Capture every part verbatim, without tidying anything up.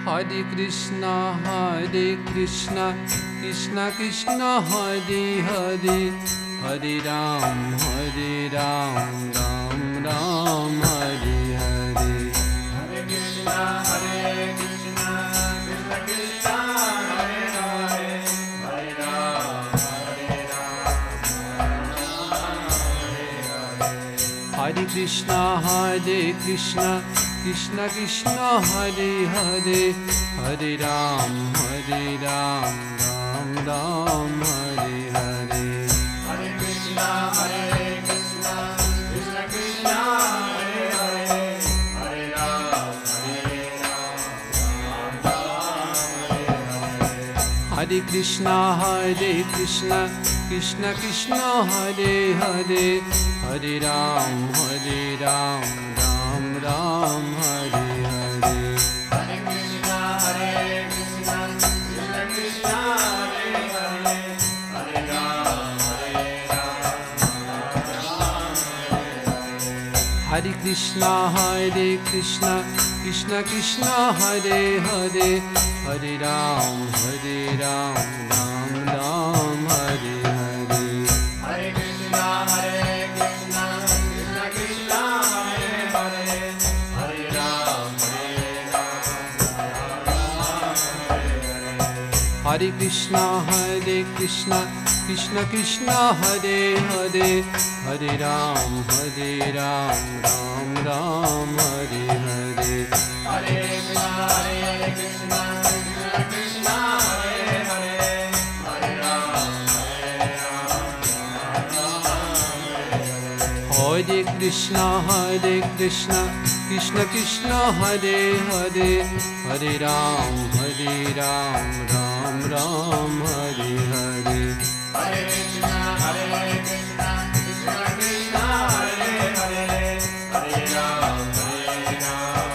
Hare Krishna, Hare Krishna, Krishna Krishna, Hare Hare, Hare Ram, Hare Ram, Ram Ram, Hare Hare. Hare Krishna, Hare Krishna, Krishna Krishna, Hare Hare, Hare Ram, Hare Ram, Hare Krishna, Hare Krishna, Krishna Krishna, Hare Hare, Hare Ram, Hare Ram, Ram Ram, Hare Hare. Hare Krishna, Hare Krishna, Krishna Krishna, Hare Hare, Hare Ram, Hare Ram, Ram Ram, Hare Hare. Hare Krishna, Hare Krishna, Krishna Krishna, Hare Hare, Hare Ram, Hare Ram, Ram Ram, Hare Hare. Hare Krishna, Hare Krishna, Krishna Krishna, Hare Hare, Hare Ram, Hare Ram, Ram Ram, Hare Hare. Hare Krishna, Hare Krishna, Krishna Krishna, Hare Hare, Hare Ram, Hare Ram, Ram Ram, Hare Hare. Hare Krishna, Hare Krishna, Krishna Krishna, Hare Hare, Hare Ram, Hare Ram, Hare Krishna, Hare Krishna, Krishna Krishna, Hare Hare, Hare Ram, Hare Ram, Ram Ram, Hare Hare. Hare Krishna, Hare Krishna, Krishna Krishna, Hare Hare, Hare Ram, Hare Ram, Hare Krishna, Hare Krishna, Krishna Krishna, Hare Hare, Hare Ram, Hare Ram, Ram Ram, Hare Hare. Hare Krishna, Hare Krishna, Krishna Krishna, Hare Hare, Hare Ram, Hare Ram,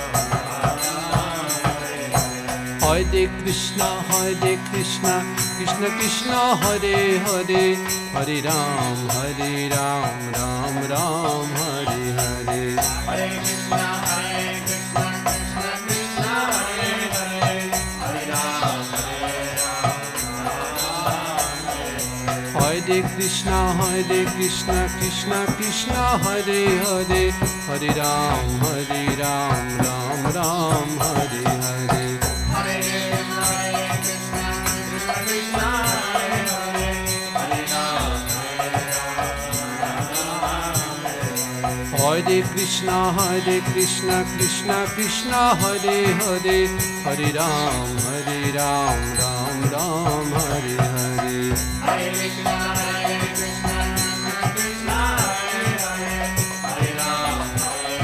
Hare Krishna, Hare Krishna, Krishna Krishna, Hare Hare, Hare Ram, Hare Ram, Ram Ram, Hare Hare. Hare Krishna, Hare Krishna, Krishna Krishna, Hare Hare, Hare Ram, Hare Ram, Hare Krishna, Hare Krishna, Krishna Krishna, Hare Hare, Hare Ram, Hare Ram, Ram Ram, Hare Hare. Hare Krishna, Hare Krishna, Krishna Krishna, Hare Hare, Hare Ram, Hare Ram, Hare Krishna, Hare Krishna, Krishna Krishna, Hare Hare, Hare Ram, Hare Ram, Ram Ram, Hare Hare. Hare Krishna, Hare Krishna, Krishna Krishna, Hare Hare, Hare Ram, Hare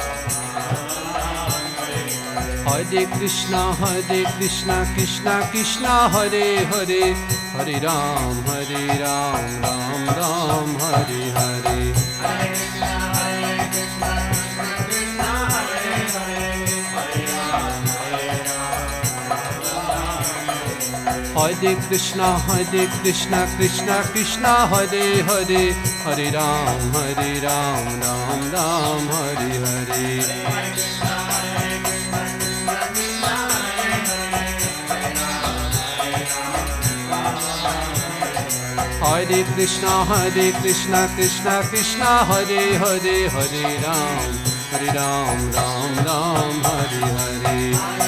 Ram, Hare Krishna, Hare Krishna, Krishna Krishna, Hare Hare, Hare Ram, Hare Ram, Ram Ram, Hare Hare. Hare Krishna, Hare Krishna, Krishna Krishna, Hare Hare, Hare Ram, Hare Ram, Hare Krishna, Hare Krishna, Krishna Krishna, Hare Hare, Hare Ram, Hare Ram, Ram Ram, Hare Hare. Hare Krishna, Hare Krishna, Krishna Krishna, Hare Hare, Hare Ram, Hare Ram, Ram Ram, Hare Hare.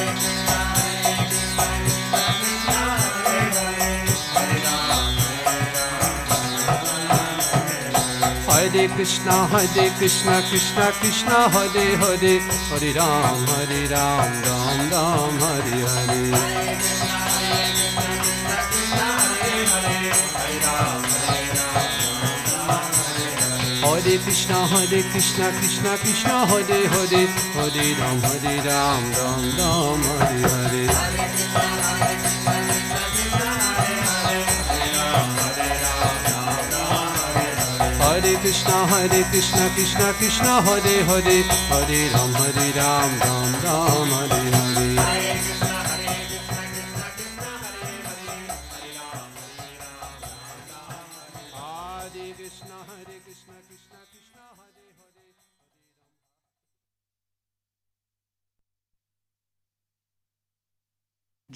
Hare Krishna, Hare Krishna, Krishna Krishna, Hare Hare, Hare Ram, Hare Ram, Ram Ram, Hare Hare. Hare Krishna, Hare Krishna, Krishna Krishna, Hare Hare, Hare Ram, Hare Ram, Ram Ram, Hare Hare. Hare Krishna, Hare Krishna, Krishna Krishna, Hare Hare, Hare Ram, Hare Ram, Ram Ram, Hare Hare.